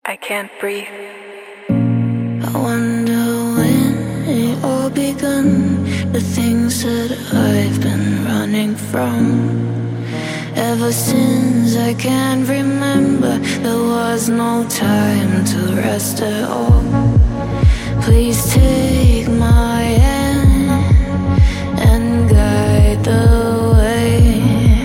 I can't breathe. I wonder when it all begun, the things that I've been running from. Ever since I can remember, there was no time to rest at all. Please take my hand and guide the way.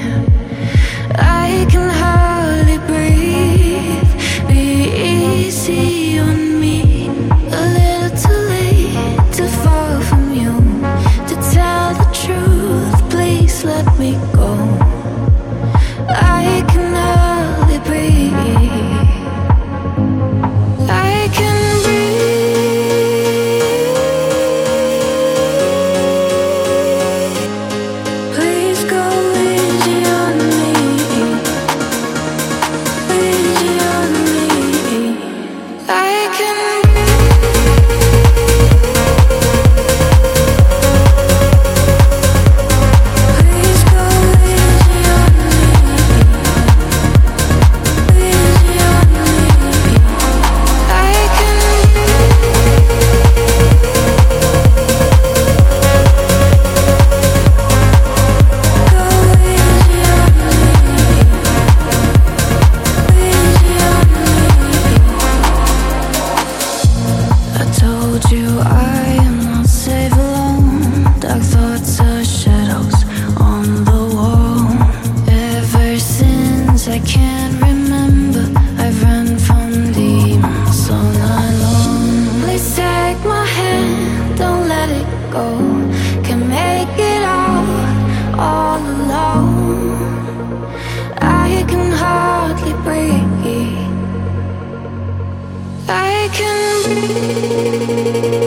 I can hardly breathe, be easy on me. A little too late to fall from you. To tell the truth, please let me go. I can hardly breathe. I can I am not safe alone. Dark thoughts are shadows on the wall. Ever since I can't remember, I've run from demons all night long. Please take my hand, don't let it go. Can make it all alone. I can hardly breathe. I can breathe.